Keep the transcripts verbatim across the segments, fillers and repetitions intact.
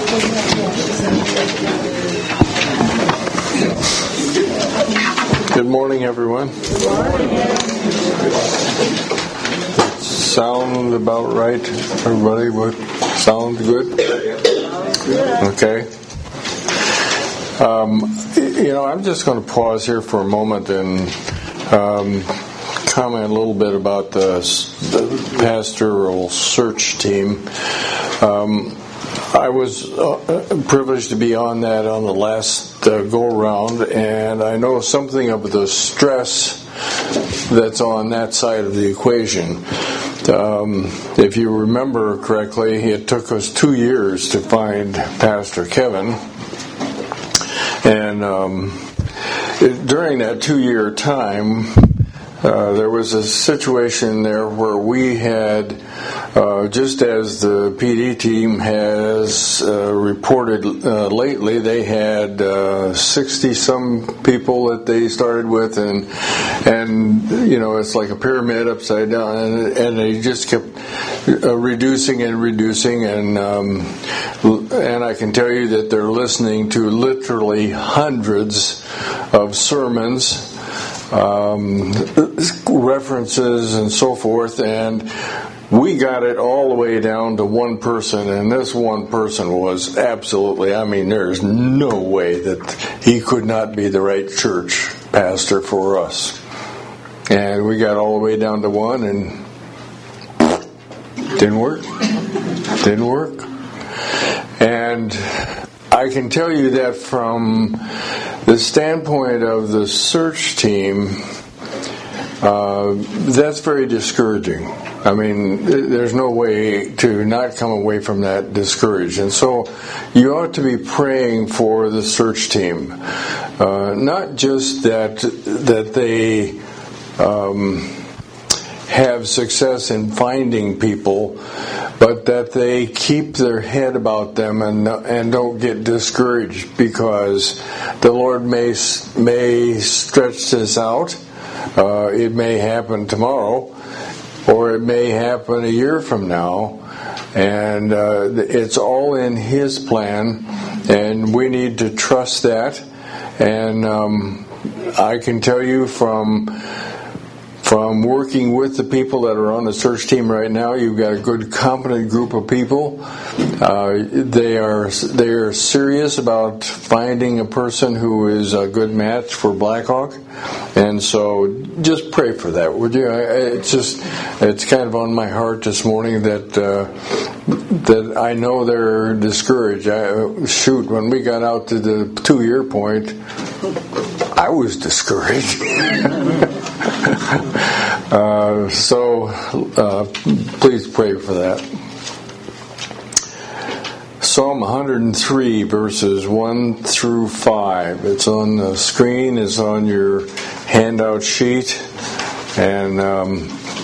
Good morning, everyone. Good morning. Sound about right, everybody? What sound good? Okay. Um, you know, I'm just going to pause here for a moment and um, comment a little bit about the, the pastoral search team. Um, I was uh, privileged to be on that on the last uh, go-around, and I know something of the stress that's on that side of the equation. Um, if you remember correctly, it took us two years to find Pastor Kevin, and um, it, during that two-year time, uh, there was a situation there where we had, uh, just as the P D team has uh, reported uh, lately, they had uh, sixty-some people that they started with, and and you know, it's like a pyramid upside down, and, and they just kept uh, reducing and reducing, and um, and I can tell you that they're listening to literally hundreds of sermons, um, references, and so forth, and we got it all the way down to one person, and this one person was absolutely, I mean, there's no way that he could not be the right church pastor for us. And we got all the way down to one, and didn't work. Didn't work. And I can tell you that from the standpoint of the search team, uh, that's very discouraging. I mean, there's no way to not come away from that discouraged. And so you ought to be praying for the search team. Uh, not just that that they um, have success in finding people, but that they keep their head about them and and don't get discouraged, because the Lord may, may stretch this out. Uh, it may happen tomorrow, or it may happen a year from now, and uh, it's all in His plan, and we need to trust that. And um, I can tell you from from working with the people that are on the search team right now, you've got a good, competent group of people. Uh, they are they are serious about finding a person who is a good match for Blackhawk, and so just pray for that, would you? It's just it's kind of on my heart this morning that uh, that I know they're discouraged. I, shoot, when we got out to the two-year point, I was discouraged. uh, so uh, please pray for that. Psalm one hundred three, verses one through five. It's on the screen. It's on your handout sheet. And um,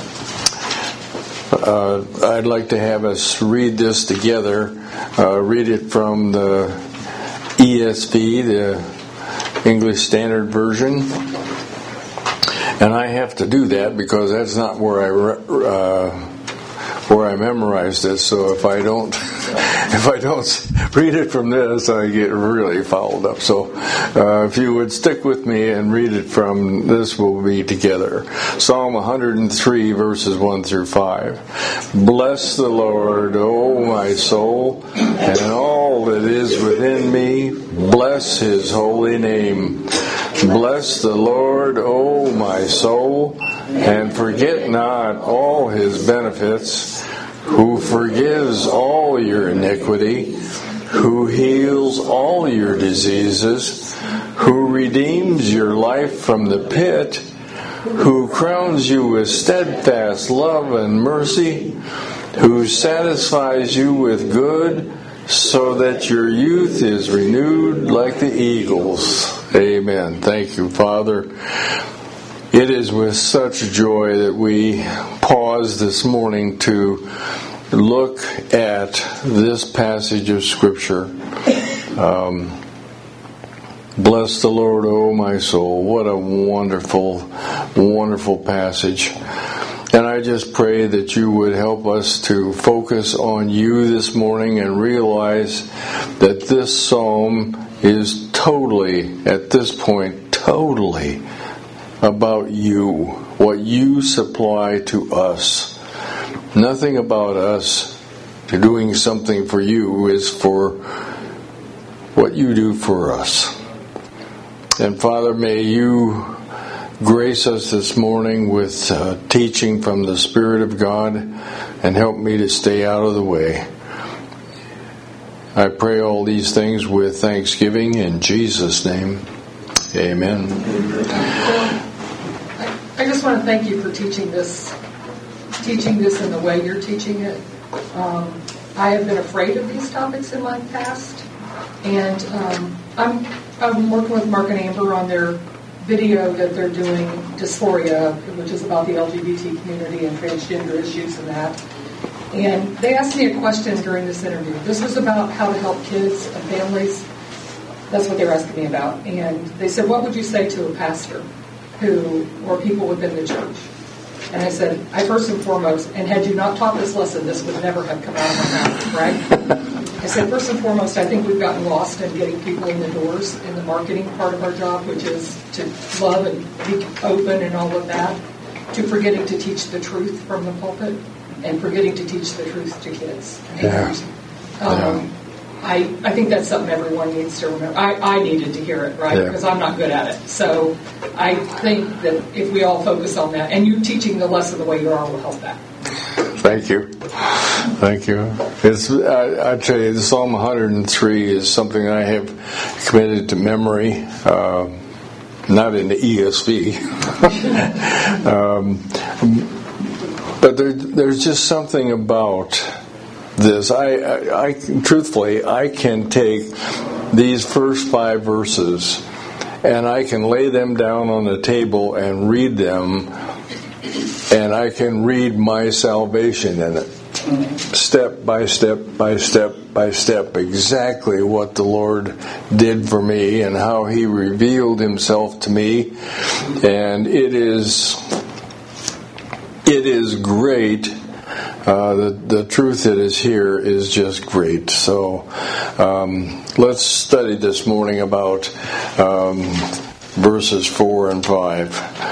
uh, I'd like to have us read this together. Uh, read it from the E S V, the English Standard Version. And I have to do that because that's not where I uh, where I memorized it. So if I don't if I don't read it from this, I get really fouled up. So uh, if you would stick with me and read it from this, we'll be together. Psalm one hundred three, verses one through five. Bless the Lord, O my soul, and all that is within me. Bless His holy name. Bless the Lord, O my soul, and forget not all His benefits, who forgives all your iniquity, who heals all your diseases, who redeems your life from the pit, who crowns you with steadfast love and mercy, who satisfies you with good, so that your youth is renewed like the eagles. Amen. Thank you, Father. It is with such joy that we pause this morning to look at this passage of Scripture. Um, Bless the Lord, O my soul. What a wonderful, wonderful passage. And I just pray that you would help us to focus on you this morning and realize that this psalm is totally, at this point, totally about you, what you supply to us. Nothing about us doing something for you is for what you do for us. And Father, may you grace us this morning with uh, teaching from the Spirit of God and help me to stay out of the way. I pray all these things with thanksgiving in Jesus' name. Amen. I just want to thank you for teaching this, teaching this in the way you're teaching it. Um, I have been afraid of these topics in my past, and um, I'm I'm working with Mark and Amber on their video that they're doing, Dysphoria, which is about the L G B T community and transgender issues and that. And they asked me a question during this interview. This was about how to help kids and families. That's what they were asking me about. And they said, what would you say to a pastor who, or people within the church? And I said, I first and foremost, and had you not taught this lesson, this would never have come out of my mouth, right? I said, first and foremost, I think we've gotten lost in getting people in the doors in the marketing part of our job, which is to love and be open and all of that, to forgetting to teach the truth from the pulpit and forgetting to teach the truth to kids. Yeah. Um, yeah. I, I think that's something everyone needs to remember. I, I needed to hear it, right? Yeah. Because I'm not good at it. So I think that if we all focus on that, and you teaching the lesson the way you are will help that. Thank you. Thank you. It's, I, I tell you, the Psalm one hundred three is something I have committed to memory, uh, not in the E S V. um, but there, there's just something about this. I, I, I truthfully, I can take these first five verses and I can lay them down on the table and read them, and I can read my salvation in it. Step by step by step by step, exactly what the Lord did for me and how He revealed Himself to me. And it is it is great. Uh, the, the truth that is here is just great. So um, let's study this morning about um, verses four and five.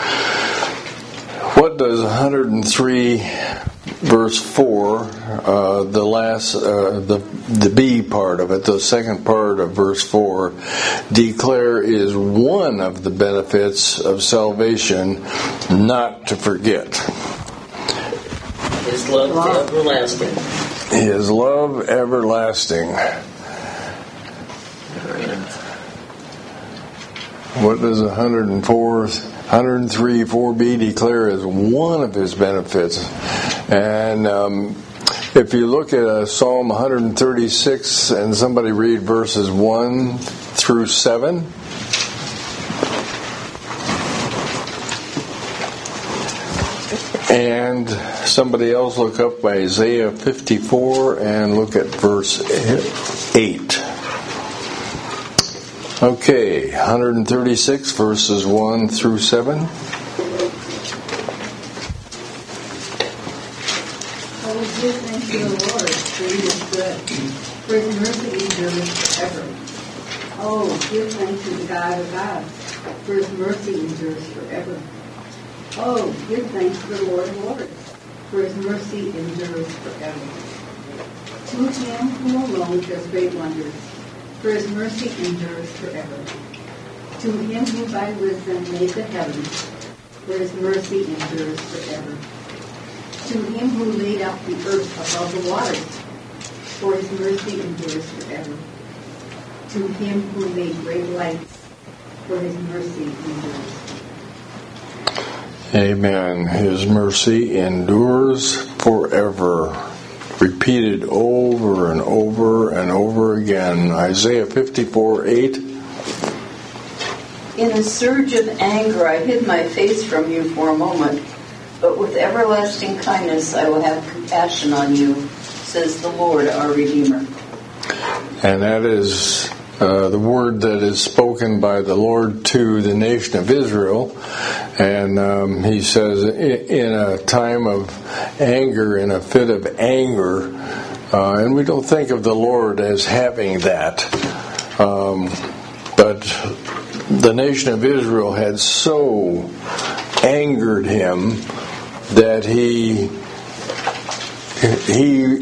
What does one hundred three verse four, uh, the last, uh, the the B part of it, the second part of verse four, declare is one of the benefits of salvation, not to forget. His love everlasting. His love everlasting. What does one hundred four, one hundred three, four B declare as one of His benefits? And um, if you look at uh, Psalm one hundred thirty-six and somebody read verses one through seven. And somebody else look up Isaiah fifty-four and look at verse eight. Okay, one hundred thirty-six verses one through seven. Oh, give thanks to the Lord, for He is good, for His mercy endures forever. Oh, give thanks to the God of gods, for His mercy endures forever. Oh, give thanks to the Lord of lords, for His mercy endures forever. To Him who alone does great wonders, for His mercy endures forever. To Him who by wisdom made the heavens, for His mercy endures forever. To Him who laid out the earth above the waters, for His mercy endures forever. To Him who made great lights, for His mercy endures. Amen. His mercy endures forever. Repeated over and over and over again. Isaiah fifty-four eight. In a surge of anger I hid my face from you for a moment, but with everlasting kindness I will have compassion on you, says the Lord our Redeemer. And that is uh, the word that is spoken by the Lord to the nation of Israel And um, he says, in a time of anger, in a fit of anger, uh, and we don't think of the Lord as having that, um, but the nation of Israel had so angered him that he he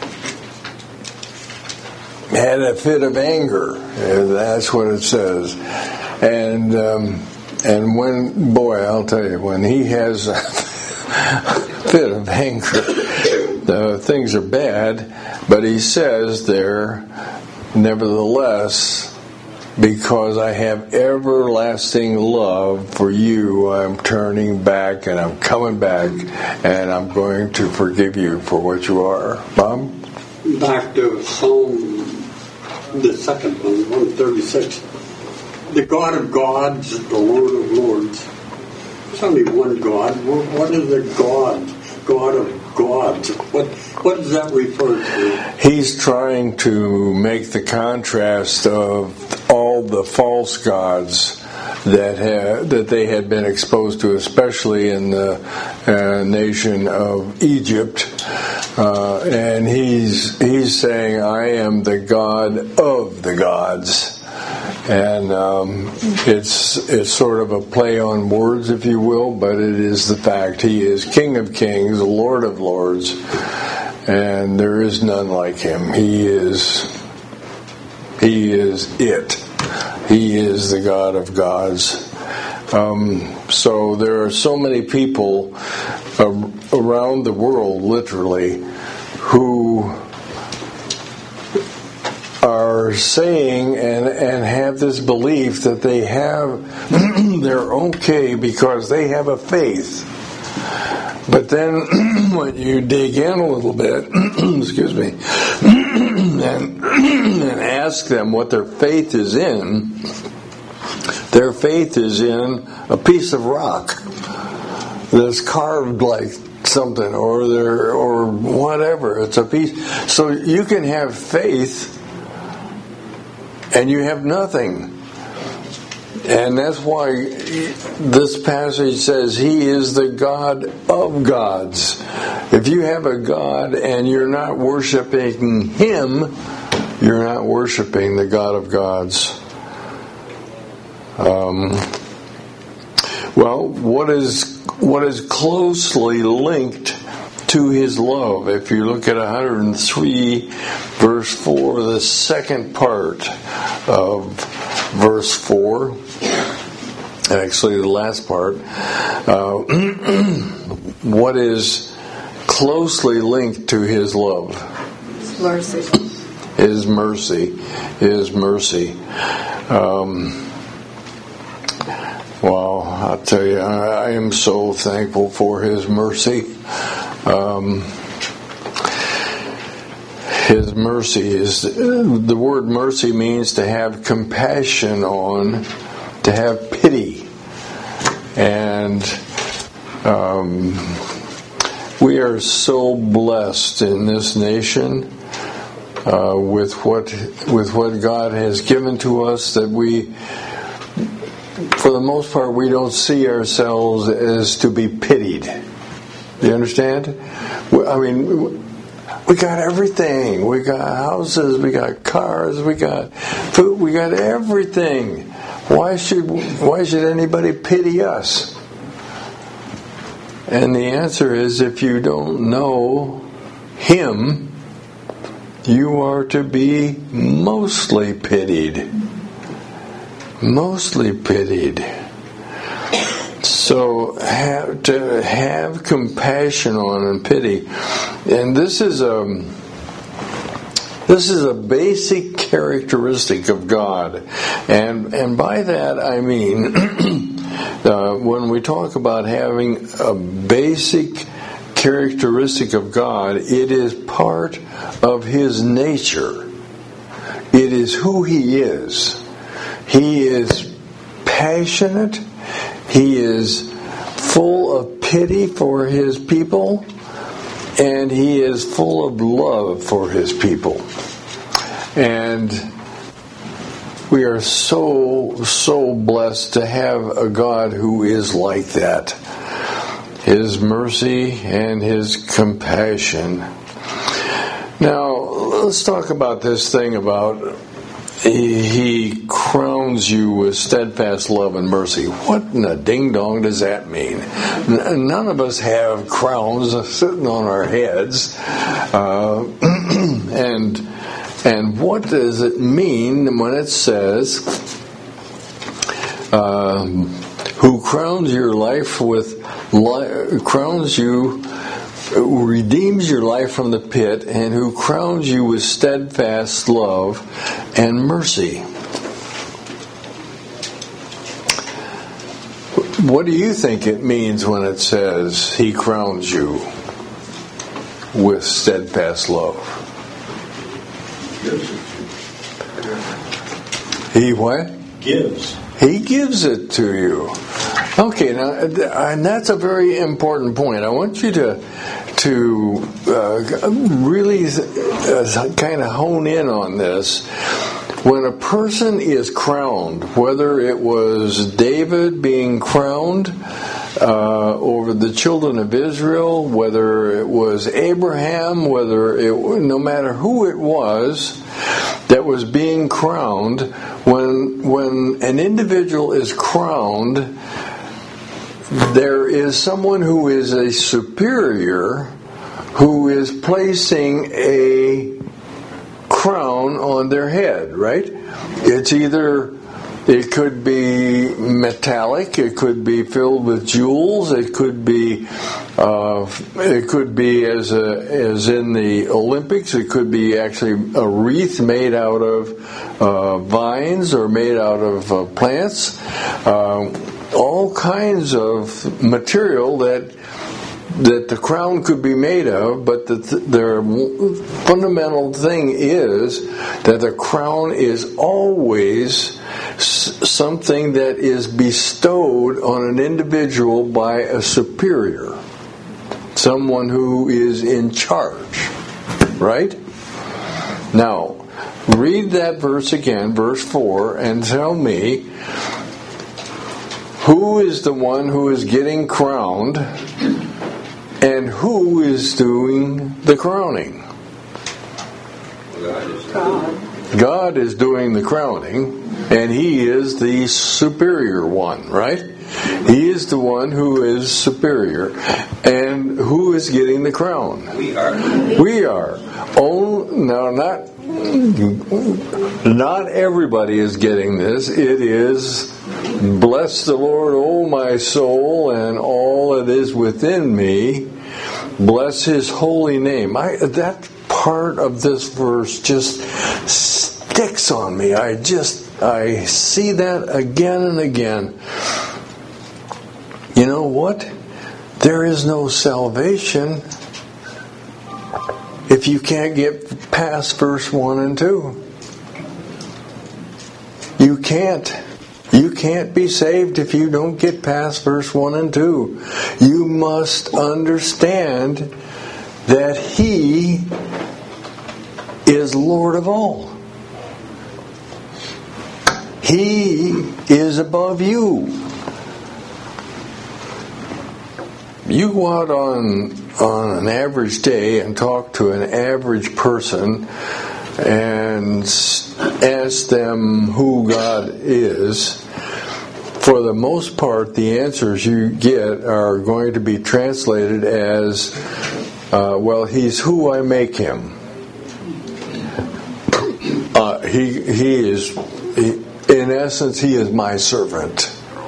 had a fit of anger. That's what it says. And um, and when, boy, I'll tell you, when he has a fit of anger, the things are bad. But he says there, nevertheless, because I have everlasting love for you, I'm turning back and I'm coming back and I'm going to forgive you for what you are. Bob? Back to Psalm, the second one, one thirty-six. The God of gods, the Lord of lords. There's only one God. What is the God? God of gods. What what does that refer to? He's trying to make the contrast of all the false gods that ha- that they had been exposed to, especially in the uh, nation of Egypt. Uh, and he's he's saying, I am the God of the gods. And um, it's it's sort of a play on words, if you will, but it is the fact. He is King of Kings, Lord of Lords, and there is none like him. He is he is it. He is the God of gods. Um, so there are so many people uh, around the world, literally, who are saying and, and have this belief that they have, they're okay because they have a faith. But then when you dig in a little bit, excuse me, and, and ask them what their faith is in, their faith is in a piece of rock that's carved like something, or there, or whatever. It's a piece. So you can have faith and you have nothing. And that's why this passage says He is the God of gods. If you have a God and you're not worshiping Him, you're not worshiping the God of gods. Um, well, what is what is closely linked to His love? If you look at one hundred three, verse four, the second part of verse four, actually the last part, uh, what is closely linked to His love? Mercy. His mercy. His mercy. Um, well, I'll tell you, I, I am so thankful for His mercy. Um, His mercy is, the word mercy means to have compassion on, to have pity. And um, we are so blessed in this nation uh, with what with what God has given to us that we, for the most part, we don't see ourselves as to be pitied. Do you understand? I mean, we got everything. We got houses, we got cars, we got food, we got everything. Why should why should anybody pity us? And the answer is, if you don't know Him, you are to be mostly pitied. Mostly pitied. So have, to have compassion on and pity, and this is a this is a basic characteristic of God, and and by that I mean uh, when we talk about having a basic characteristic of God, it is part of His nature. It is who He is. He is passionate. He is full of pity for His people, and He is full of love for His people. And we are so, so blessed to have a God who is like that. His mercy and His compassion. Now, let's talk about this thing about He, he crowns you with steadfast love and mercy. What in the ding-dong does that mean? N- none of us have crowns sitting on our heads. Uh, and and what does it mean when it says, uh, who crowns your life with, li- crowns you, who redeems your life from the pit, and who crowns you with steadfast love and mercy. What do you think it means when it says He crowns you with steadfast love? He what? Gives. He gives it to you. Okay, now, and that's a very important point. I want you to to uh, really uh, kind of hone in on this. When a person is crowned, whether it was David being crowned uh, over the children of Israel, whether it was Abraham, whether it, no matter who it was that was being crowned, when when an individual is crowned, there is someone who is a superior who is placing a crown on their head, right? It's either, it could be metallic, it could be filled with jewels, it could be, uh, it could be as a, as in the Olympics, it could be actually a wreath made out of uh, vines or made out of uh, plants. Uh, all kinds of material that that the crown could be made of, but the, the fundamental thing is that the crown is always something that is bestowed on an individual by a superior, someone who is in charge, right? Now, read that verse again, verse four, and tell me, who is the one who is getting crowned, and who is doing the crowning? God. God is doing the crowning, and He is the superior one, right? He is the one who is superior. And who is getting the crown? We are. We are. Oh, no, not not everybody is getting this. It is, bless the Lord, O my soul, and all that is within me. Bless His holy name. I, that part of this verse just sticks on me. I just, I see that again and again. You know what? There is no salvation if you can't get past verse one and two. You can't. You can't be saved if you don't get past verse one and two. You must understand that He is Lord of all. He is above you. You go out on on an average day and talk to an average person and ask them who God is. For the most part, the answers you get are going to be translated as, uh, well, He's who I make Him. Uh, he he is, he, in essence, He is my servant.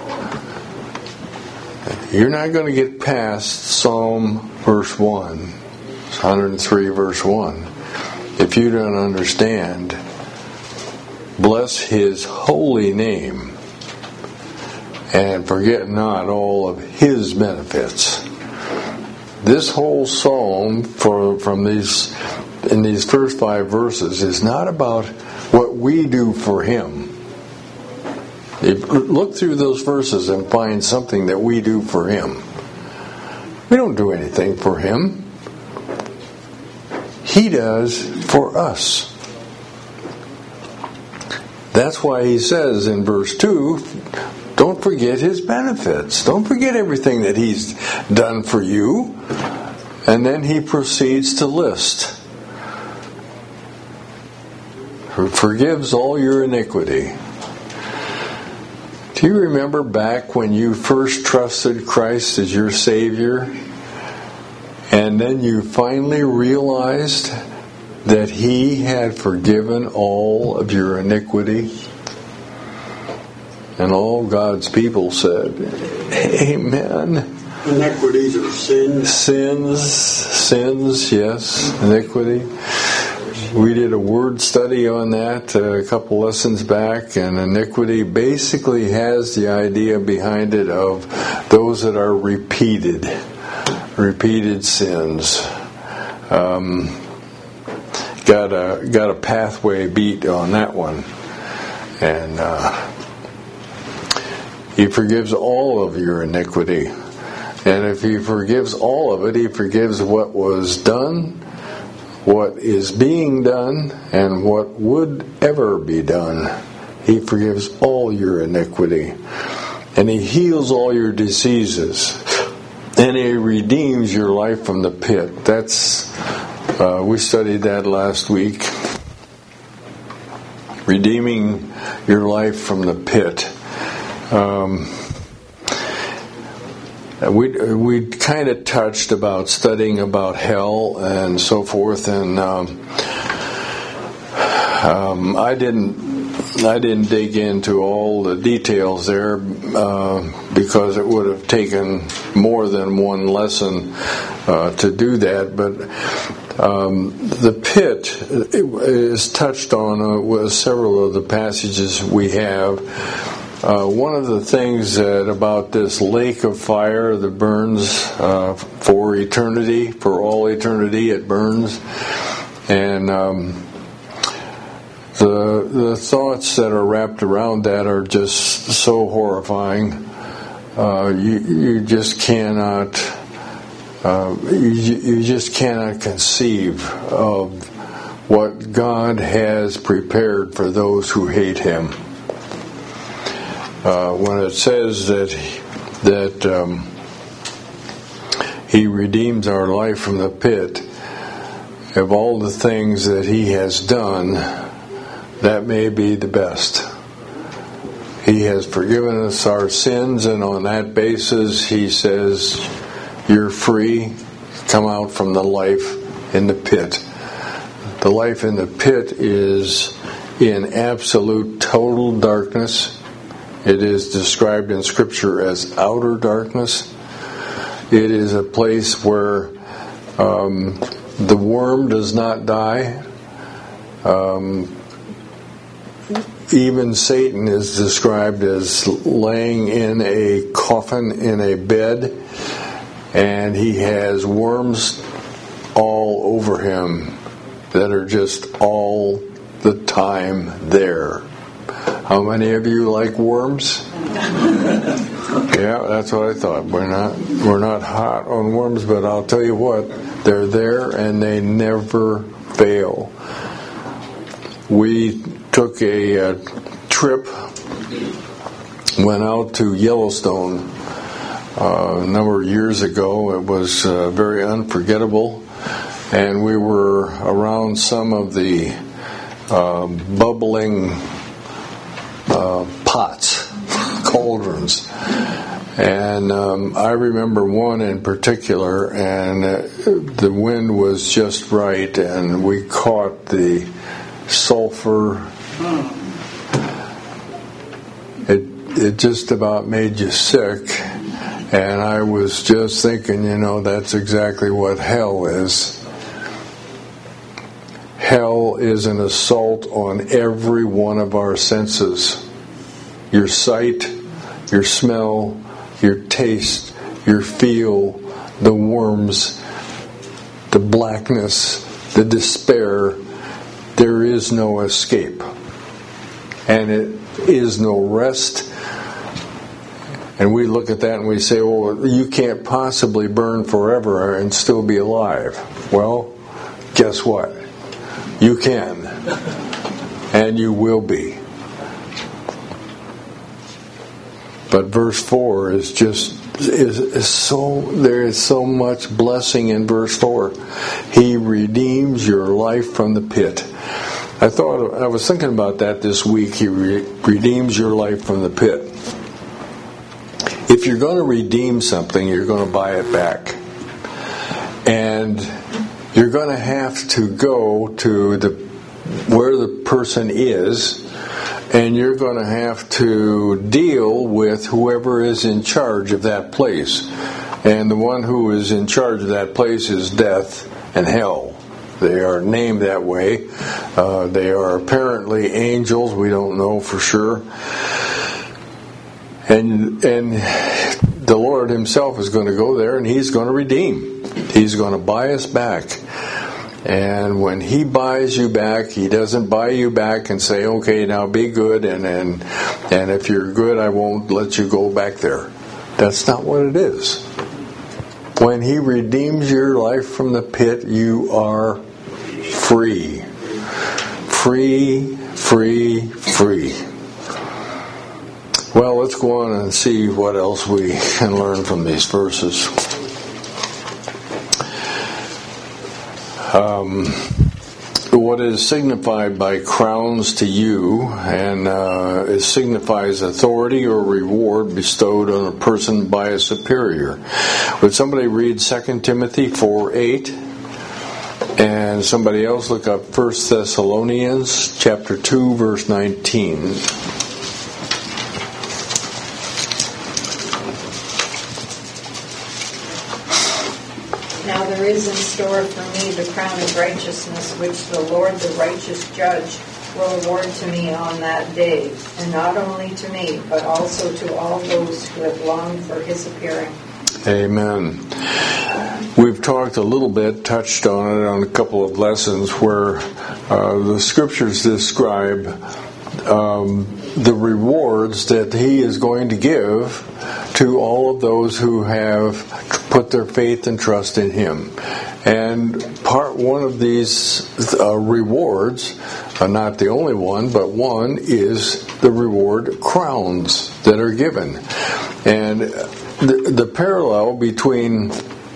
You're not going to get past Psalm verse one, one hundred three verse one, if you don't understand, bless His holy name, and forget not all of His benefits. This whole psalm, for from these in these first five verses, is not about what we do for Him. If, look through those verses and find something that we do for Him. We don't do anything for Him. He does for us. That's why he says in verse two, don't forget his benefits. Don't forget everything that he's done for you. And then he proceeds to list. Who forgives all your iniquity. Do you remember back when you first trusted Christ as your Savior? And then you finally realized that he had forgiven all of your iniquity? And all God's people said, Amen. Iniquities are sins. Sins, sins, yes, iniquity. We did a word study on that a couple lessons back, and iniquity basically has the idea behind it of those that are repeated, repeated sins. Um, got a got a pathway beat on that one, and. Uh, He forgives all of your iniquity. And if he forgives all of it, he forgives what was done, what is being done, and what would ever be done. He forgives all your iniquity. And he heals all your diseases. And he redeems your life from the pit. That's, uh, we studied that last week. Redeeming your life from the pit. Um, we we kind of touched about studying about hell and so forth, and um, um, I didn't I didn't dig into all the details there uh, because it would have taken more than one lesson uh, to do that. But um, the pit is touched on uh, with several of the passages we have. Uh, one of the things that about this lake of fire that burns uh, for eternity, for all eternity, it burns, and um, the the thoughts that are wrapped around that are just so horrifying. Uh, you you just cannot uh, you you just cannot conceive of what God has prepared for those who hate Him. Uh, when it says that that um, He redeems our life from the pit, of all the things that He has done, that may be the best. He has forgiven us our sins, and on that basis, He says, "You're free. Come out from the life in the pit." The life in the pit is in absolute total darkness. It is described in Scripture as outer darkness. It is a place where um, the worm does not die. Um, even Satan is described as laying in a coffin in a bed, and he has worms all over him that are just all the time there. How many of you like worms? Yeah, that's what I thought. We're not we're not hot on worms, but I'll tell you what, they're there and they never fail. We took a, a trip, went out to Yellowstone uh, a number of years ago. It was uh, very unforgettable, and we were around some of the uh, bubbling Uh, pots, cauldrons, and um, I remember one in particular, and uh, the wind was just right, and we caught the sulfur. It it just about made you sick, and I was just thinking, you know, that's exactly what hell is. Hell is an assault on every one of our senses. Your sight, your smell, your taste, your feel, the worms, the blackness, the despair. There is no escape. And it is no rest. And we look at that and we say, well, you can't possibly burn forever and still be alive. Well, guess what? You can, and you will be. But verse four is just is, is so there is so much blessing in verse four. He redeems your life from the pit. I thought I was thinking about that this week. He re- redeems your life from the pit. If you're going to redeem something, you're going to buy it back, and you're going to have to go to the where the person is. And you're going to have to deal with whoever is in charge of that place. And the one who is in charge of that place is death and hell. They are named that way. Uh, they are apparently angels. We don't know for sure. And and the Lord himself is going to go there and he's going to redeem. He's going to buy us back. And when he buys you back, he doesn't buy you back and say, okay, now be good, and and, and if you're good, I won't let you go back there. That's not what it is. When he redeems your life from the pit, you are free. Free, free, free. Well, let's go on and see what else we can learn from these verses. Um, what is signified by crowns to you, and uh, it signifies authority or reward bestowed on a person by a superior. Would somebody read Second Timothy four eight? And somebody else look up First Thessalonians chapter two, verse nineteen. Now there is in store for me the crown of righteousness, which the Lord, the righteous judge, will award to me on that day, and not only to me, but also to all those who have longed for his appearing. Amen. We've talked a little bit, touched on it on a couple of lessons where uh, the scriptures describe um, the rewards that he is going to give to all of those who have put their faith and trust in him. And part one of these uh, rewards, uh, not the only one, but one is the reward crowns that are given. And the, the parallel between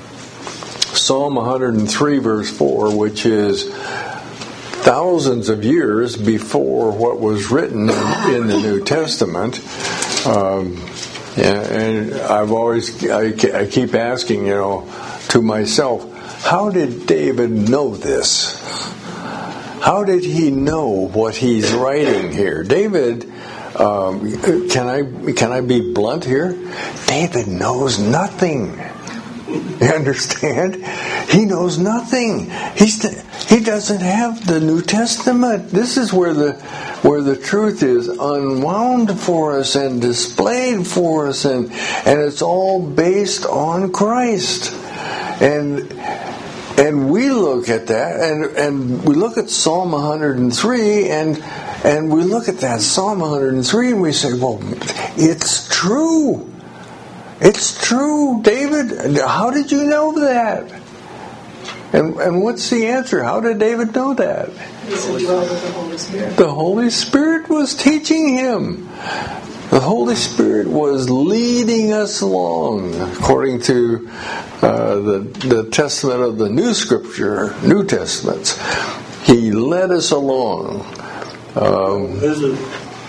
Psalm one hundred three verse four, which is thousands of years before what was written in the New Testament, um, and I've always, I, I keep asking, you know, to myself, how did David know this? How did he know what he's writing here? David, um, can I can I be blunt here? David knows nothing. You understand? He knows nothing. He's the, he doesn't have the New Testament. This is where the where the truth is unwound for us and displayed for us, and and it's all based on Christ. And and we look at that, and and we look at Psalm one hundred three, and and we look at that Psalm one hundred three, and we say, well, it's true. It's true, David. How did you know that? And and what's the answer? How did David know that? The Holy Spirit. The Holy Spirit was teaching him. The Holy Spirit was leading us along, according to uh, the the Testament of the New Scripture, New Testaments. He led us along. Um, isn't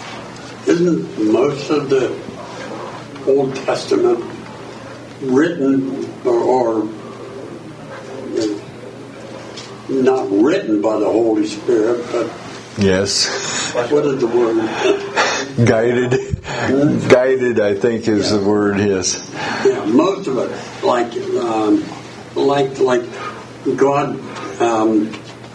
isn't most of the Old Testament written or, or not written by the Holy Spirit, but yes. What is the word? Guided. Hmm? Guided, I think, is yeah. the word. Yes. Yeah, most of it, like um, like like God um,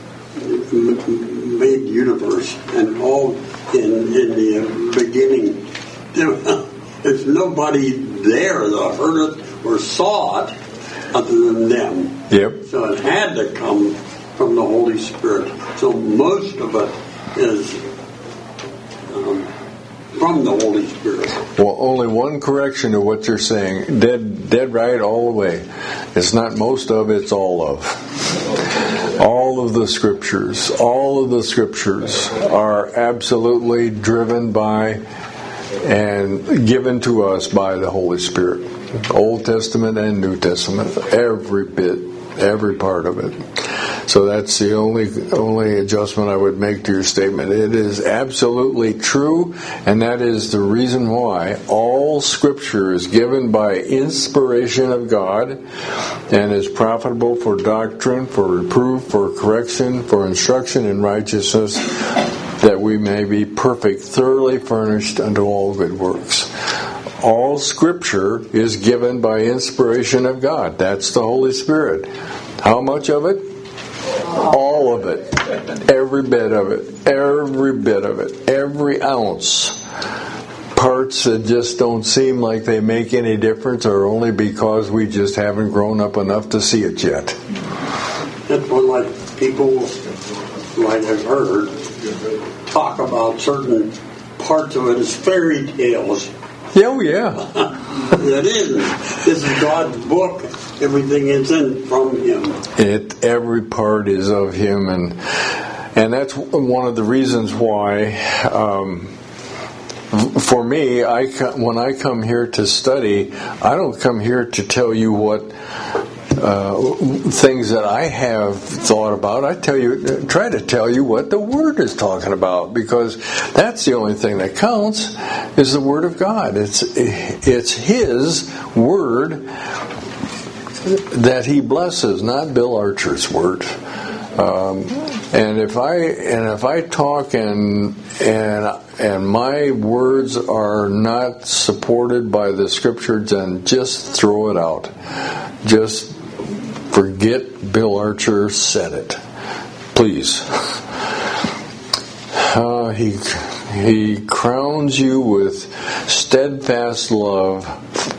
made the universe, and all in in the beginning. There's nobody there that heard it or saw it other than them. Yep. So it had to come from the Holy Spirit. So most of it is um, from the Holy Spirit. Well, only one correction to what you're saying. Dead, dead right all the way. It's not most of, it's all of. All of the scriptures, all of the scriptures are absolutely driven by and given to us by the Holy Spirit. Old Testament and New Testament, every bit, every part of it. So that's the only only adjustment I would make to your statement. It is absolutely true, and that is the reason why all Scripture is given by inspiration of God and is profitable for doctrine, for reproof, for correction, for instruction in righteousness, that we may be perfect, thoroughly furnished unto all good works. All Scripture is given by inspiration of God. That's the Holy Spirit. How much of it? All of it. Every bit of it. Every bit of it. Every ounce. Parts that just don't seem like they make any difference are only because we just haven't grown up enough to see it yet. That's when, like, people, like I've heard, talk about certain parts of it as fairy tales. Oh, yeah. It isn't. This is God's book. Everything is in from Him. It every part is of Him, and and that's one of the reasons why, um, for me, I when I come here to study, I don't come here to tell you what uh, things that I have thought about. I tell you, try to tell you what the Word is talking about, because that's the only thing that counts is the Word of God. It's it's His Word that He blesses, not Bill Archer's word. Um, and if I and if I talk and and and my words are not supported by the Scriptures, then just throw it out. Just forget Bill Archer said it, please. Uh, he he crowns you with steadfast love.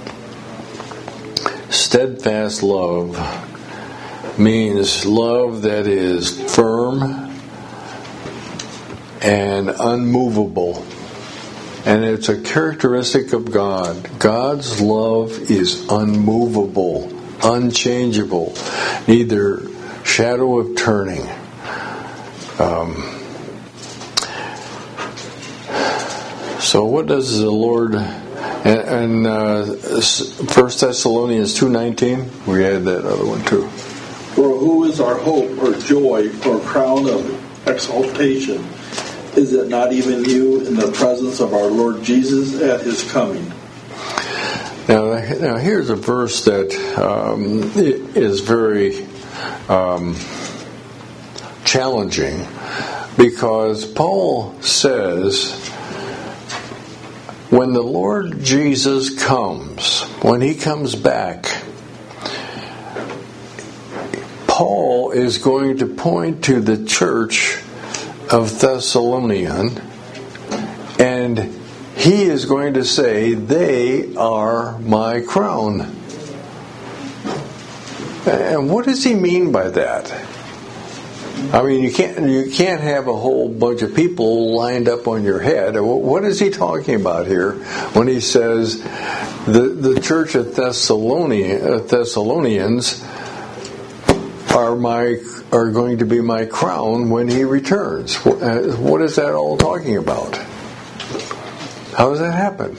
Steadfast love means love that is firm and unmovable. And it's a characteristic of God. God's love is unmovable, unchangeable, neither shadow of turning. Um, so what does the Lord... And, and uh, First Thessalonians two nineteen, we had that other one too. For who is our hope or joy or crown of exaltation? Is it not even you in the presence of our Lord Jesus at His coming? Now, now here's a verse that um, is very um, challenging, because Paul says, when the Lord Jesus comes, when He comes back, Paul is going to point to the church of Thessalonian, and he is going to say, they are my crown. And what does he mean by that? I mean, you can't you can't have a whole bunch of people lined up on your head. What is he talking about here when he says the the church of Thessalonia, Thessalonians are my are going to be my crown when he returns? What is that all talking about? How does that happen?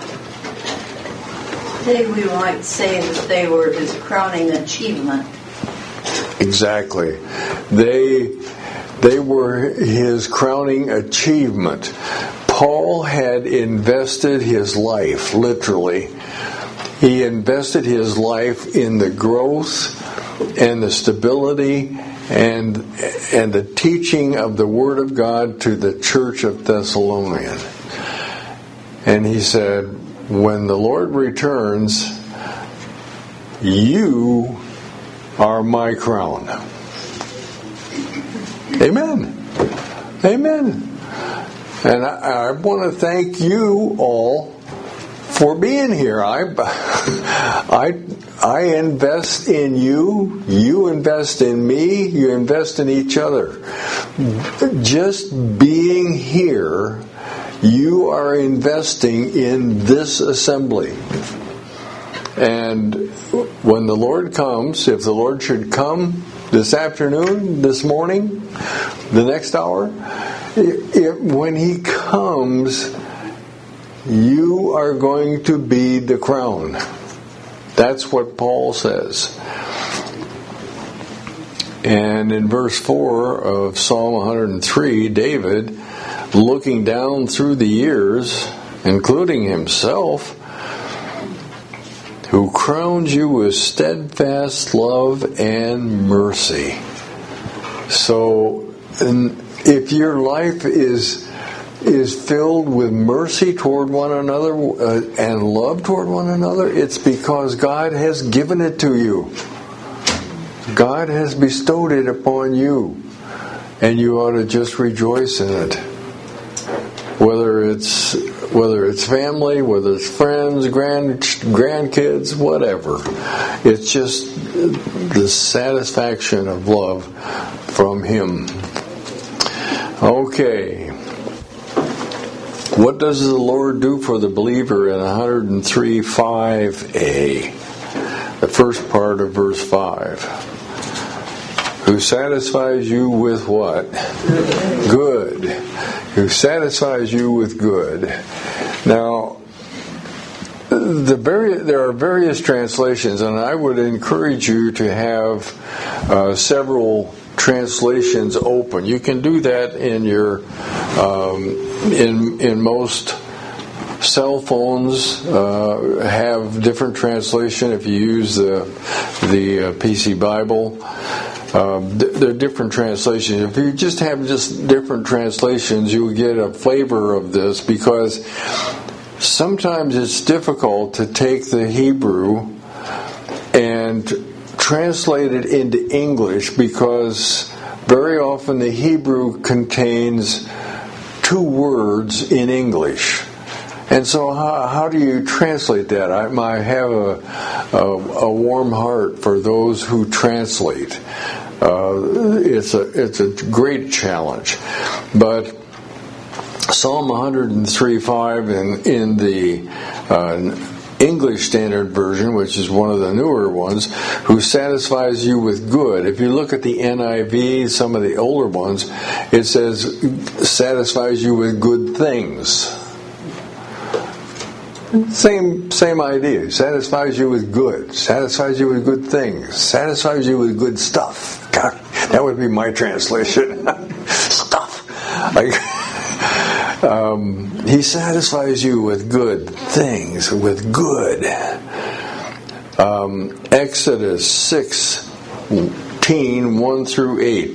Today we might say that they were his crowning achievement. Exactly. They they were his crowning achievement. Paul had invested his life, literally. He invested his life in the growth and the stability and and the teaching of the Word of God to the church of Thessalonian. And he said, when the Lord returns, you are my crown. Amen. Amen. And I, I want to thank you all for being here. I, I, I invest in you. You invest in me. You invest in each other. Just being here, you are investing in this assembly. And when the Lord comes, if the Lord should come this afternoon, this morning, the next hour, it, it, when He comes, you are going to be the crown. That's what Paul says. And in verse four of Psalm one hundred three, David, looking down through the years, including himself, who crowns you with steadfast love and mercy. So, if your life is is filled with mercy toward one another uh, and love toward one another, it's because God has given it to you. God has bestowed it upon you, and you ought to just rejoice in it. Whether it's whether it's family, whether it's friends, grand grandkids, whatever, it's just the satisfaction of love from Him. Okay. What does the Lord do for the believer in one hundred three five a? The first part of verse five. Who satisfies you with what? Good. Who satisfies you with good. Now, the very, there are various translations, and I would encourage you to have uh, several translations open. You can do that in your um, in in most cell phones uh, have different translation. If you use the the uh, P C Bible, um, th- there are different translations. If you just have just different translations, you'll get a flavor of this, because sometimes it's difficult to take the Hebrew and translate it into English, because very often the Hebrew contains two words in English. And so how, how do you translate that? I, I have a, a, a warm heart for those who translate. Uh, it's a it's a great challenge. But Psalm one hundred three five in, in the uh, English Standard Version, which is one of the newer ones, who satisfies you with good. If you look at the N I V, some of the older ones, it says satisfies you with good things. Same same idea. Satisfies you with good. Satisfies you with good things. Satisfies you with good stuff. God, that would be my translation. Stuff. Like, Um, he satisfies you with good things, with good. Um, Exodus sixteen, one through eight.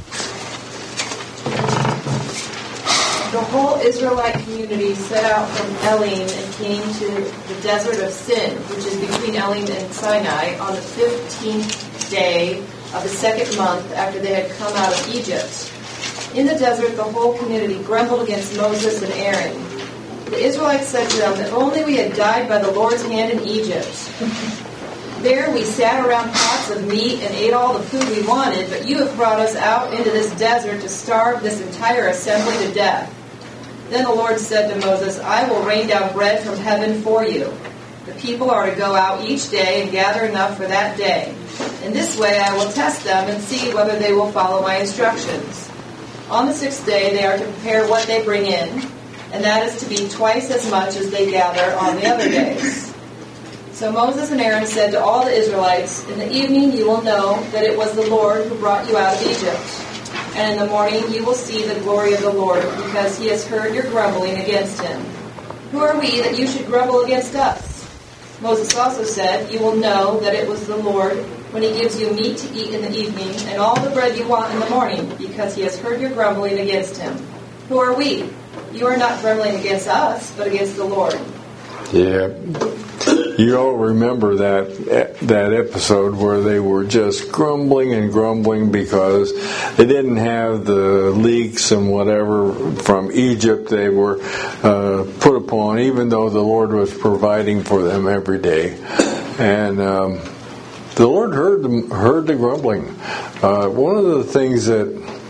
The whole Israelite community set out from Elim and came to the desert of Sin, which is between Elim and Sinai, on the fifteenth day of the second month after they had come out of Egypt. In the desert, the whole community grumbled against Moses and Aaron. The Israelites said to them, "If only we had died by the Lord's hand in Egypt. There we sat around pots of meat and ate all the food we wanted, but you have brought us out into this desert to starve this entire assembly to death." Then the Lord said to Moses, "I will rain down bread from heaven for you. The people are to go out each day and gather enough for that day. In this way I will test them and see whether they will follow my instructions. On the sixth day they are to prepare what they bring in, and that is to be twice as much as they gather on the other days." So Moses and Aaron said to all the Israelites, "In the evening you will know that it was the Lord who brought you out of Egypt. And in the morning you will see the glory of the Lord, because he has heard your grumbling against him. Who are we that you should grumble against us?" Moses also said, "You will know that it was the Lord when he gives you meat to eat in the evening and all the bread you want in the morning, because he has heard your grumbling against him. Who are we? You are not grumbling against us, but against the Lord." Yeah. You all remember that that episode where they were just grumbling and grumbling because they didn't have the leeks and whatever from Egypt they were uh, put upon, even though the Lord was providing for them every day. And um, the Lord heard them, heard the grumbling. Uh, one of the things that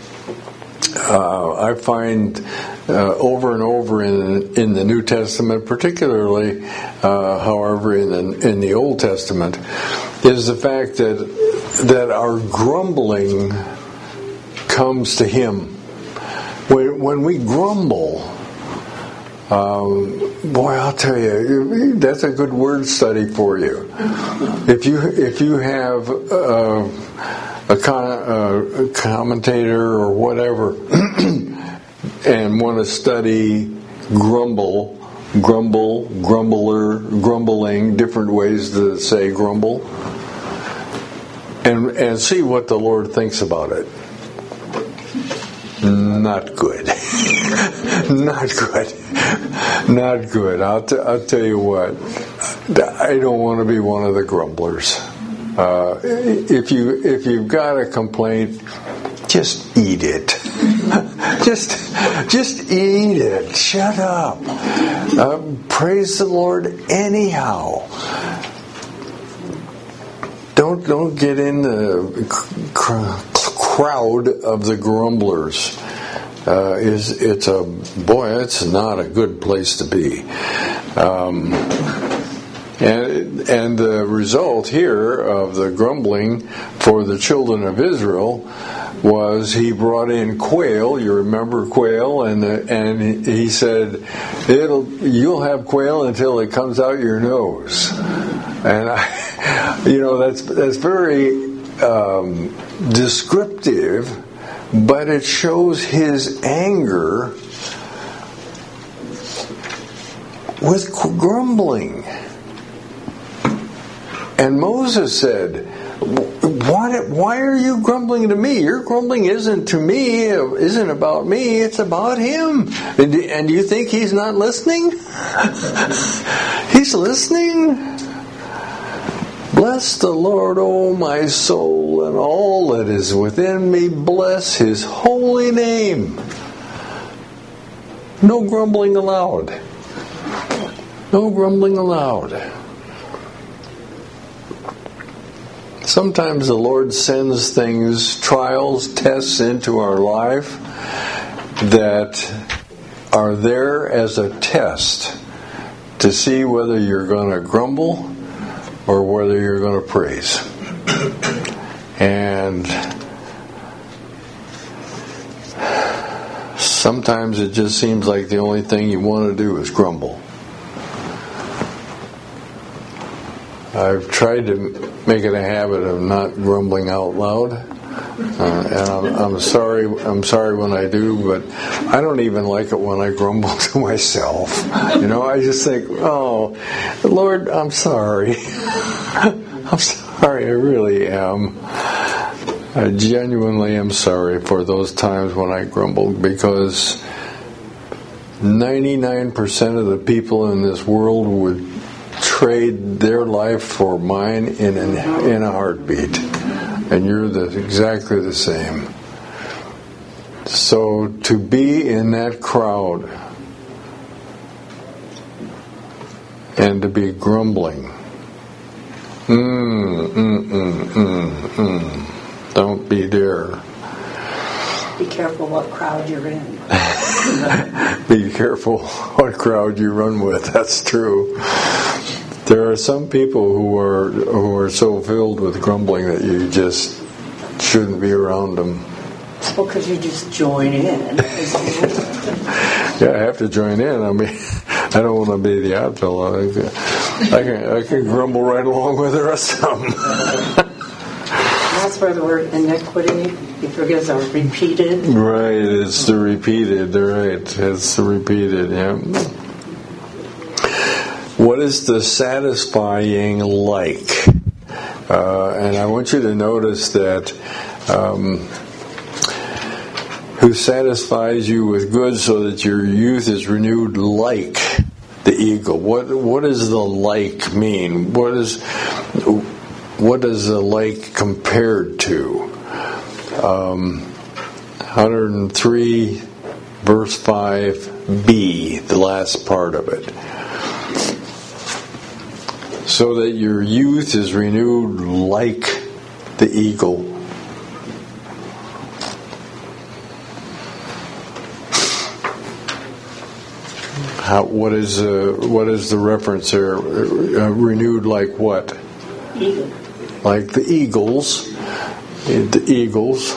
uh, I find uh, over and over in in the New Testament, particularly, uh, however, in the, in the Old Testament, is the fact that that our grumbling comes to Him. When when we grumble, Um, boy, I'll tell you, that's a good word study for you. If you if you have uh, a, con- uh, a commentator or whatever and want to study grumble, grumble, grumbler, grumbling, different ways to say grumble, and and see what the Lord thinks about it. Not good. Not good. Not good. I'll, t- I'll tell you what. I don't want to be one of the grumblers. Uh, if you if you've got a complaint, just eat it. just just eat it. Shut up. Uh, praise the Lord anyhow. Don't don't get in the cr- crowd of the grumblers. Uh, is it's a boy. It's not a good place to be. Um, and and the result here of the grumbling for the children of Israel was he brought in quail. You remember quail, and the, and he said, "It'll you'll have quail until it comes out your nose." And I, you know that's that's very um, descriptive, but it shows his anger with grumbling. And Moses said, "What? Why are you grumbling to me? Your grumbling isn't to me, isn't about me, it's about him. And, and do you think he's not listening? He's listening. Bless the Lord, O my soul, and all that is within me. Bless his holy name." No grumbling allowed. No grumbling allowed. Sometimes the Lord sends things, trials, tests into our life that are there as a test to see whether you're going to grumble or whether you're going to praise. And sometimes it just seems like the only thing you want to do is grumble. I've tried to make it a habit of not grumbling out loud, uh, and I'm, I'm sorry. I'm sorry when I do, but I don't even like it when I grumble to myself. You know, I just think, "Oh, Lord, I'm sorry. I'm sorry. I really am. I genuinely am sorry for those times when I grumbled, because ninety-nine percent of the people in this world would trade their life for mine in an, in a heartbeat, and you're the, exactly the same. So to be in that crowd and to be grumbling, mm, mm, mm, mm, mm, don't be there. Be careful what crowd you're in. Be careful what crowd you run with. That's true. There are some people who are who are so filled with grumbling that you just shouldn't be around them. Well, because you just join in. Yeah, I have to join in. I mean, I don't want to be the odd fellow. I can, I can, I can grumble right along with the rest of them. That's where the word iniquity, he forgives, are repeated. Right, it's the repeated. Right, it's the repeated. Yeah. What is the satisfying like? Uh, and I want you to notice that um, who satisfies you with good so that your youth is renewed like the eagle. What what does the like mean? What is what does the like compared to? Um, one hundred three verse five b, the last part of it. So that your youth is renewed like the eagle. How, what is uh, what is the reference there? Uh, renewed like what? Eagle. Like the eagles. The eagles.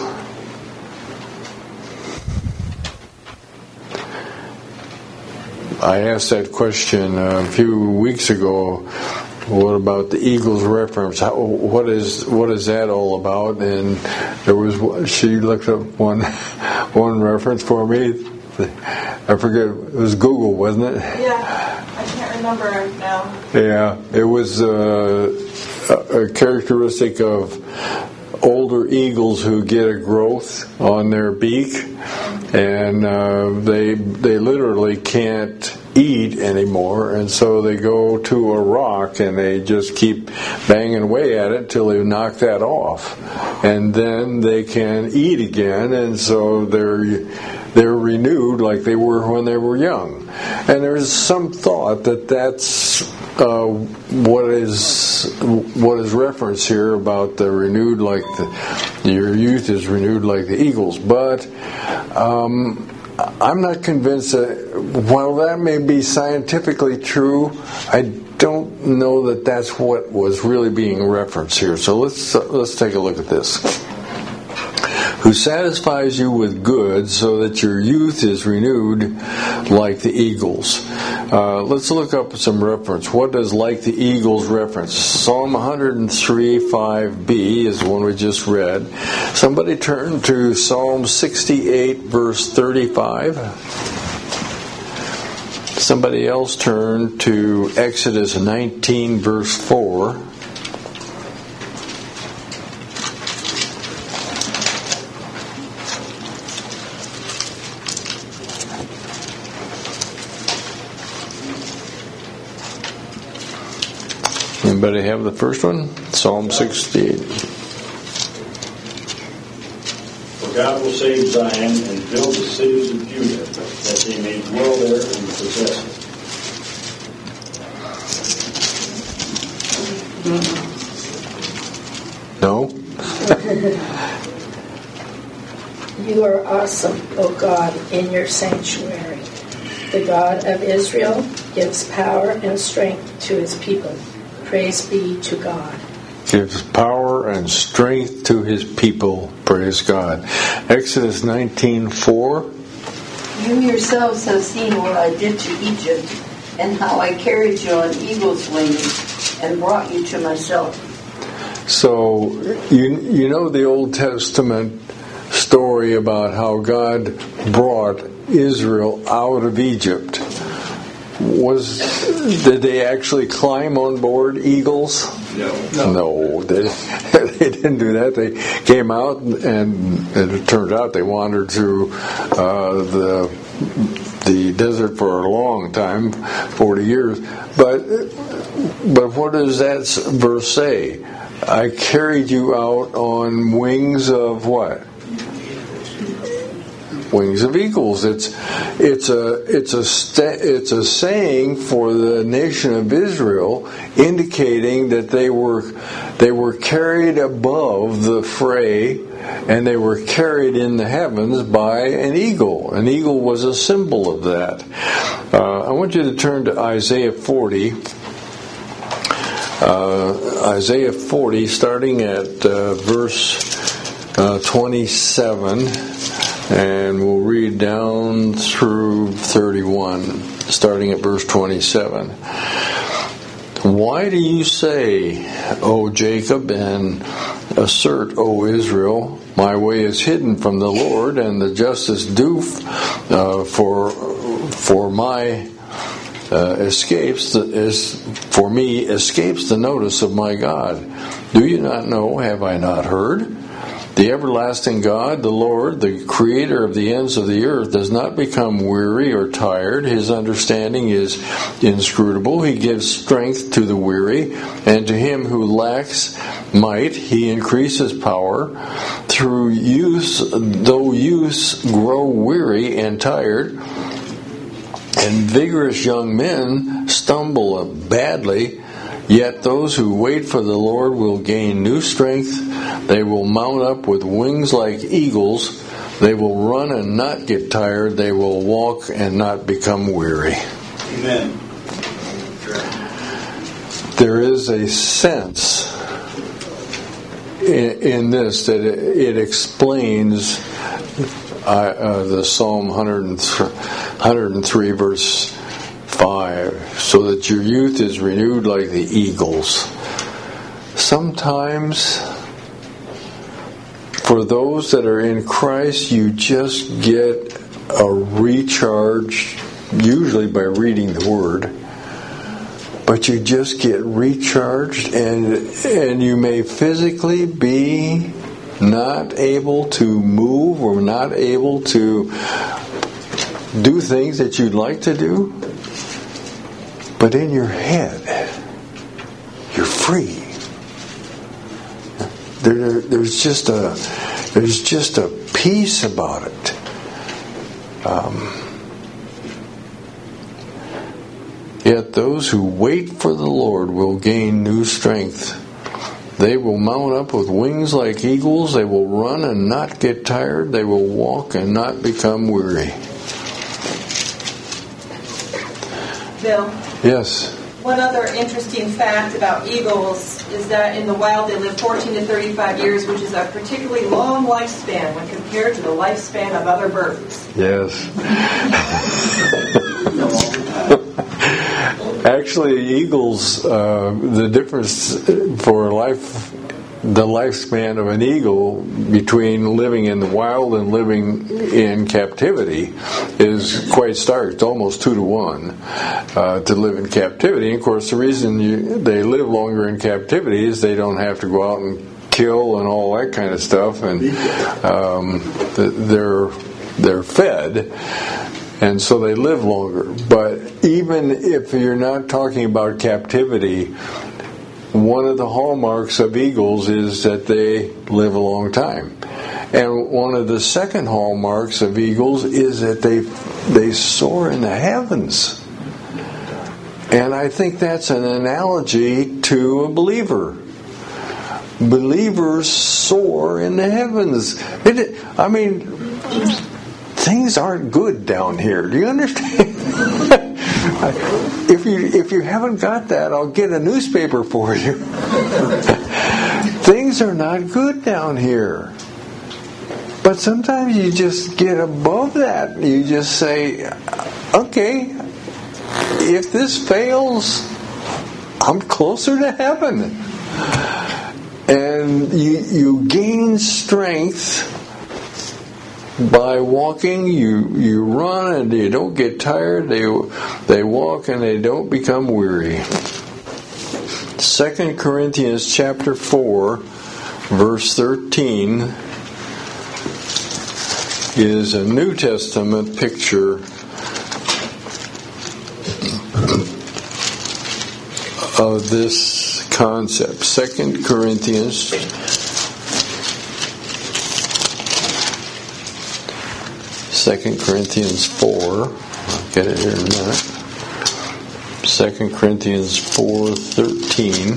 I asked that question a few weeks ago. What about the Eagles reference? How, what is what is that all about? And there was she looked up one one reference for me. I forget, it was Google, wasn't it? Yeah, I can't remember now. Yeah, it was uh, a, a characteristic of older eagles who get a growth on their beak, and uh, they they literally can't eat anymore, and so they go to a rock and they just keep banging away at it till they knock that off, and then they can eat again, and so they're they're renewed like they were when they were young. And there's some thought that that's uh, what is what is referenced here about the renewed like the your youth is renewed like the eagles, but um, I'm not convinced that while that may be scientifically true, I don't know that that's what was really being referenced here. So let's uh, let's take a look at this. Who satisfies you with good so that your youth is renewed like the eagles. Uh, let's look up some reference. What does like the eagles reference? Psalm one oh three five b is the one we just read. Somebody turn to Psalm sixty-eight verse thirty-five. Somebody else turn to Exodus nineteen verse four. Anybody have the first one? Psalm sixty-eight. For God will save Zion and build the cities of Judah, that they may dwell there and possess it. No? You are awesome, O God, in your sanctuary. The God of Israel gives power and strength to his people. Praise be to God. Gives power and strength to his people. Praise God. Exodus nineteen four. You yourselves have seen what I did to Egypt, and how I carried you on eagle's wings and brought you to myself. So, you you know the Old Testament story about how God brought Israel out of Egypt. Was did they actually climb on board eagles? No. No, no they, they didn't do that. They came out, and, and it turned out they wandered through uh, the the desert for a long time, forty years. But but what does that verse say? I carried you out on wings of what? Wings of eagles. It's it's a it's a it's a saying for the nation of Israel, indicating that they were they were carried above the fray, and they were carried in the heavens by an eagle. An eagle was a symbol of that. Uh, I want you to turn to Isaiah forty. Uh, Isaiah forty, starting at uh, verse uh, twenty-seven. And we'll read down through thirty-one, starting at verse twenty-seven. Why do you say, O Jacob, and assert, O Israel, my way is hidden from the Lord, and the justice due uh, for for my uh, escapes the, is for me escapes the notice of my God. Do you not know? Have I not heard? The everlasting God, the Lord, the creator of the ends of the earth, does not become weary or tired. His understanding is inscrutable. He gives strength to the weary, and to him who lacks might, he increases power. Through use, though youths grow weary and tired, and vigorous young men stumble badly, yet those who wait for the Lord will gain new strength. They will mount up with wings like eagles. They will run and not get tired. They will walk and not become weary. Amen. There is a sense in, in this that it, it explains uh, uh, the Psalm one oh three verse so that your youth is renewed like the eagles. Sometimes, for those that are in Christ, you just get a recharge, usually by reading the Word. But you just get recharged, and and you may physically be not able to move or not able to do things that you'd like to do. But in your head, you're free. There, there's just a there's just a peace about it. Um, Yet those who wait for the Lord will gain new strength. They will mount up with wings like eagles. They will run and not get tired. They will walk and not become weary. Bill? Yes. One other interesting fact about eagles is that in the wild they live fourteen to thirty-five years, which is a particularly long lifespan when compared to the lifespan of other birds. Yes. Actually, eagles, uh, the difference for life, the lifespan of an eagle between living in the wild and living in captivity is quite stark. It's almost two to one uh, to live in captivity. And of course, the reason you, they live longer in captivity is they don't have to go out and kill and all that kind of stuff, and um, they're they're fed. And so they live longer. But even if you're not talking about captivity, one of the hallmarks of eagles is that they live a long time. And one of the second hallmarks of eagles is that they they soar in the heavens. And I think that's an analogy to a believer. Believers soar in the heavens. It, I mean, things aren't good down here. Do you understand? if you if you haven't got that, I'll get a newspaper for you. Things are not good down here. But sometimes you just get above that. You just say, okay, if this fails, I'm closer to heaven. And you you gain strength by walking. You you run and you don't get tired. They they walk and they don't become weary. Second Corinthians chapter four, verse thirteen is a New Testament picture of this concept. Second Corinthians Second Corinthians four. I'll get it here in a minute. Second Corinthians four thirteen.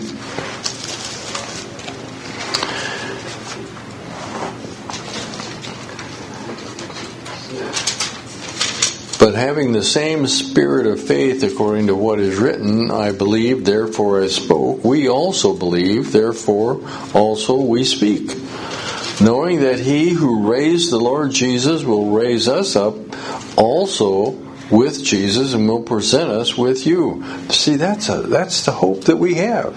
But having the same spirit of faith according to what is written, I believe, therefore I spoke. We also believe, therefore also we speak. Knowing that he who raised the Lord Jesus will raise us up also with Jesus and will present us with you. See, that's a, that's the hope that we have.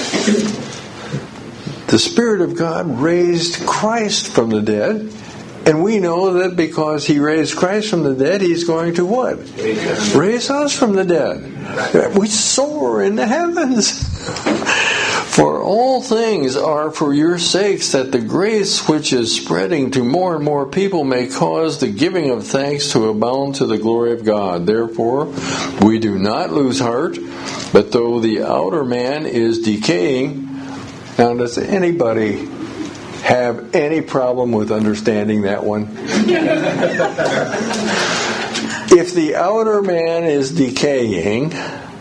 The Spirit of God raised Christ from the dead, and we know that because he raised Christ from the dead, he's going to what? Raise us from the dead. We soar in the heavens. For all things are for your sakes, that the grace which is spreading to more and more people may cause the giving of thanks to abound to the glory of God. Therefore, we do not lose heart, but though the outer man is decaying. Now, does anybody have any problem with understanding that one? If the outer man is decaying,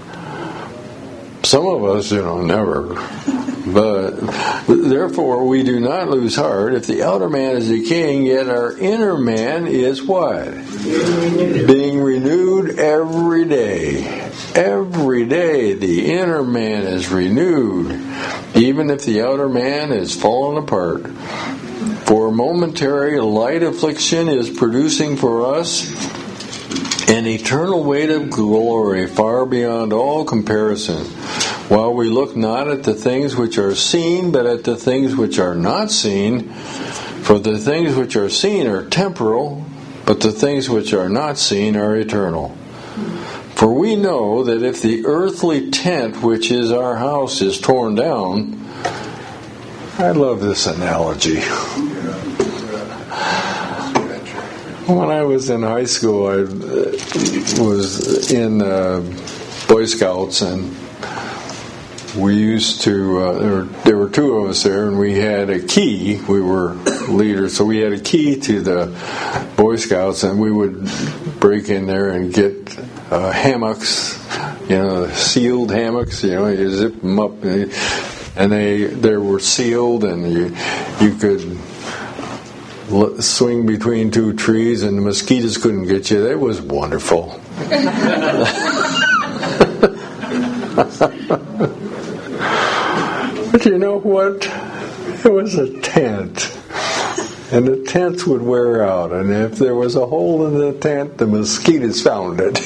some of us, you know, never. But therefore we do not lose heart. If the outer man is decaying, yet our inner man is what? Being renewed every day. Every day the inner man is renewed, even if the outer man is fallen apart. For momentary light affliction is producing for us an eternal weight of glory far beyond all comparison, while we look not at the things which are seen, but at the things which are not seen. For the things which are seen are temporal, but the things which are not seen are eternal. For we know that if the earthly tent which is our house is torn down, I love this analogy. When I was in high school, I was in uh, Boy Scouts, and we used to, uh, there, were, there were two of us there, and we had a key. We were leaders, so we had a key to the Boy Scouts, and we would break in there and get uh, hammocks, you know, sealed hammocks, you know, you zip them up, and they, they were sealed, and you, you could swing between two trees and the mosquitoes couldn't get you. That was wonderful. But you know what? It was a tent. And the tents would wear out. And if there was a hole in the tent, the mosquitoes found it.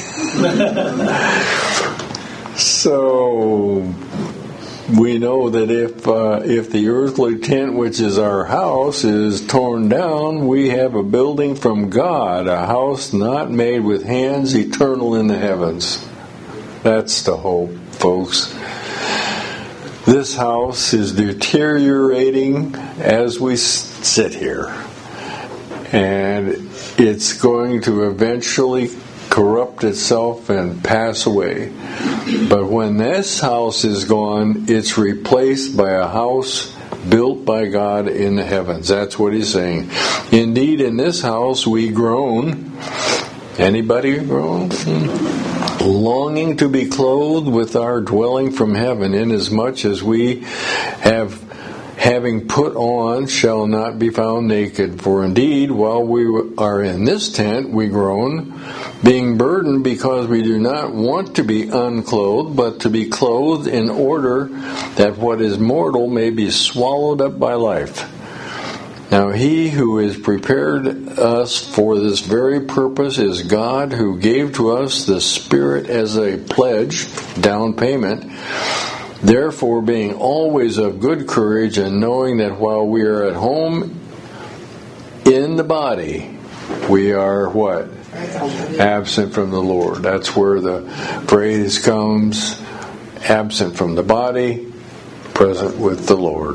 So we know that if uh, if the earthly tent, which is our house, is torn down, we have a building from God, a house not made with hands, eternal in the heavens. That's the hope, folks. This house is deteriorating as we sit here, and it's going to eventually corrupt itself and pass away. But when this house is gone, it's replaced by a house built by God in the heavens. That's what he's saying. Indeed, in this house we groan. Anybody groan? Longing to be clothed with our dwelling from heaven, inasmuch as we have, having put on, shall not be found naked. For indeed, while we are in this tent, we groan, being burdened, because we do not want to be unclothed, but to be clothed, in order that what is mortal may be swallowed up by life. Now he who has prepared us for this very purpose is God, who gave to us the Spirit as a pledge, down payment. Therefore, being always of good courage, and knowing that while we are at home in the body, we are what? Absent from the Lord. That's where the phrase comes, absent from the body, present with the Lord.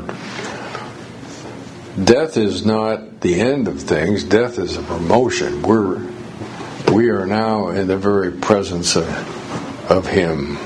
Death is not the end of things. Death is a promotion. We're we are now in the very presence of, of Him.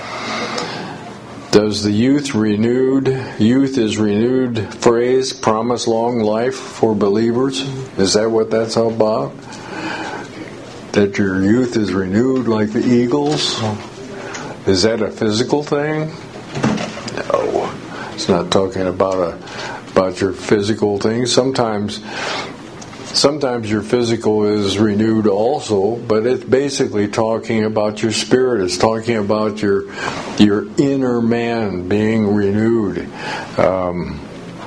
Does the youth renewed youth is renewed phrase promise long life for believers? Is that what that's all about? That your youth is renewed like the eagles? Is that a physical thing? No. It's not talking about a about your physical things. Sometimes sometimes your physical is renewed also, but it's basically talking about your spirit. It's talking about your your inner man being renewed. Um,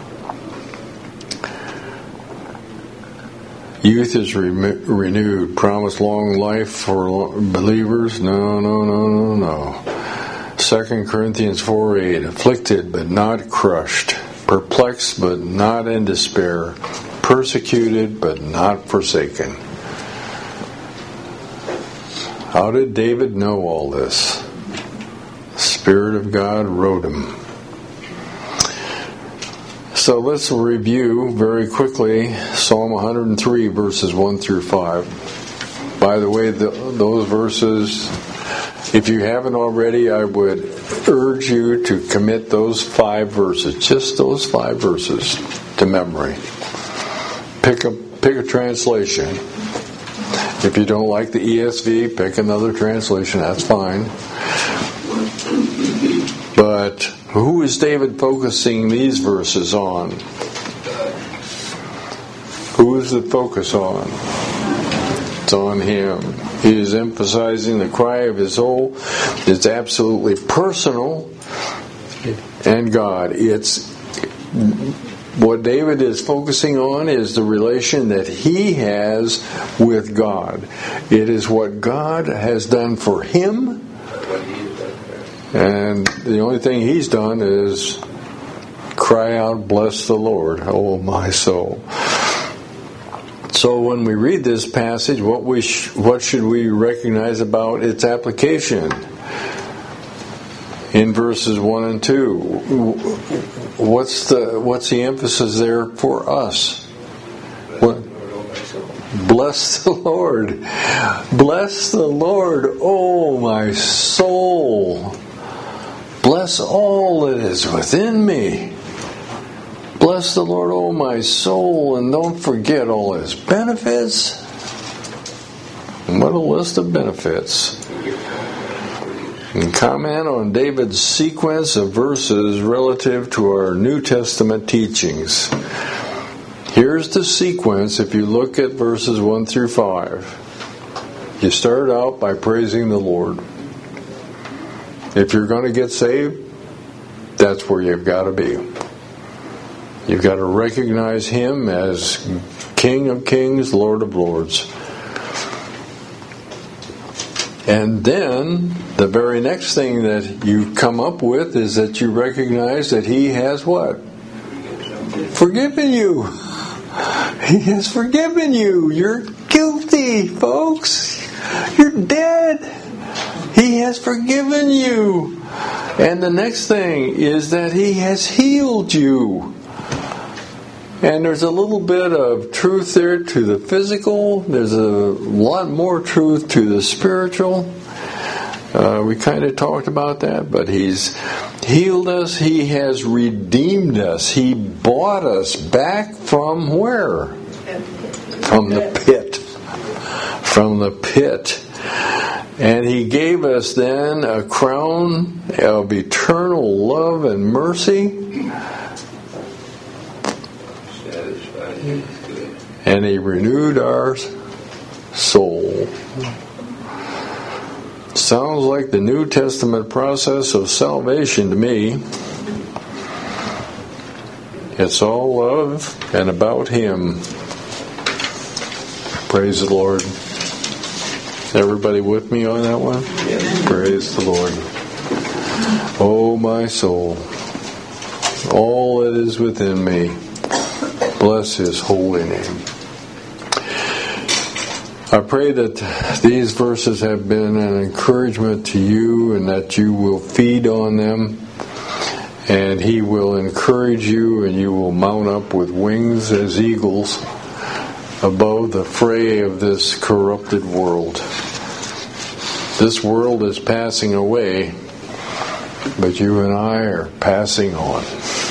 youth is re- renewed. Promise long life for believers? No, no, no, no, no. Second Corinthians four eight. Afflicted but not crushed. Perplexed but not in despair, persecuted but not forsaken. How did David know all this? The Spirit of God wrote him. So let's review very quickly Psalm one hundred three, verses one through five. By the way, the, those verses, if you haven't already, I would urge you to commit those five verses, just those five verses, to memory. Pick a pick a translation. If you don't like the E S V, pick another translation. That's fine. But who is David focusing these verses on? Who is the focus on? It's on him. He is emphasizing the cry of his soul. It's absolutely personal, and God. It's what David is focusing on is the relation that he has with God. It is what God has done for him, and the only thing he's done is cry out, bless the Lord, oh my soul. So when we read this passage, what we sh- what should we recognize about its application? In verses one and two, what's the what's the emphasis there for us? What? Bless the Lord. Bless the Lord, oh my soul. Bless all that is within me. Bless the Lord, oh my soul, and don't forget all his benefits. And what a list of benefits. And comment on David's sequence of verses relative to our New Testament teachings. Here's the sequence if you look at verses one through five. You start out by praising the Lord. If you're going to get saved, that's where you've got to be. You've got to recognize him as King of Kings, Lord of Lords. And then the very next thing that you come up with is that you recognize that he has what? Forgiven you. He has forgiven you. You're guilty, folks. You're dead. He has forgiven you. And the next thing is that he has healed you. And there's a little bit of truth there to the physical. There's a lot more truth to the spiritual. Uh, we kind of talked about that, but he's healed us. He has redeemed us. He bought us back from where? From the pit. From the pit. And he gave us then a crown of eternal love and mercy. And he renewed our soul. Sounds like the New Testament process of salvation to me. It's all of and about him. Praise the Lord. Everybody with me on that one? Yes. Praise the Lord. Oh, my soul, all that is within me, bless his holy name. I pray that these verses have been an encouragement to you and that you will feed on them, and he will encourage you and you will mount up with wings as eagles above the fray of this corrupted world. This world is passing away, but you and I are passing on.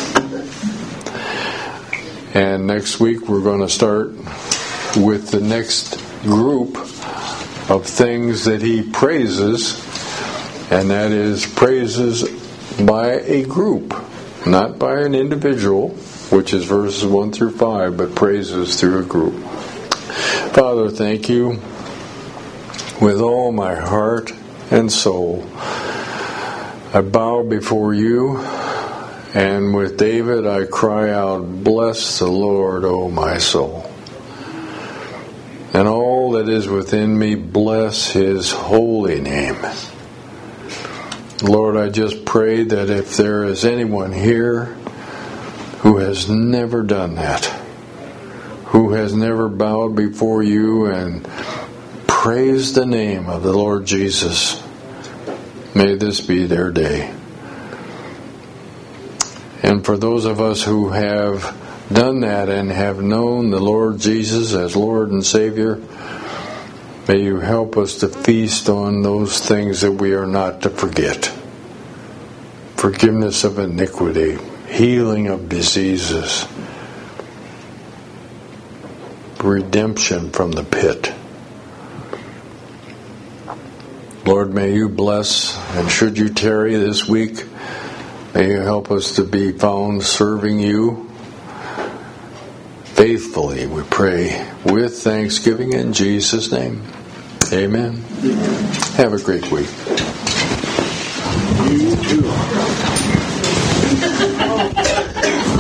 And next week we're going to start with the next group of things that he praises, and that is praises by a group, not by an individual, which is verses one through five, but praises through a group. Father, thank you with all my heart and soul. I bow before you, and with David I cry out, bless the Lord, O my soul. And all that is within me, bless his holy name. Lord, I just pray that if there is anyone here who has never done that, who has never bowed before you and praised the name of the Lord Jesus, may this be their day. And for those of us who have done that and have known the Lord Jesus as Lord and Savior, may you help us to feast on those things that we are not to forget. Forgiveness of iniquity, healing of diseases, redemption from the pit. Lord, may you bless, and should you tarry this week, may you help us to be found serving you faithfully, we pray, with thanksgiving in Jesus' name. Amen. Have a great week. You too.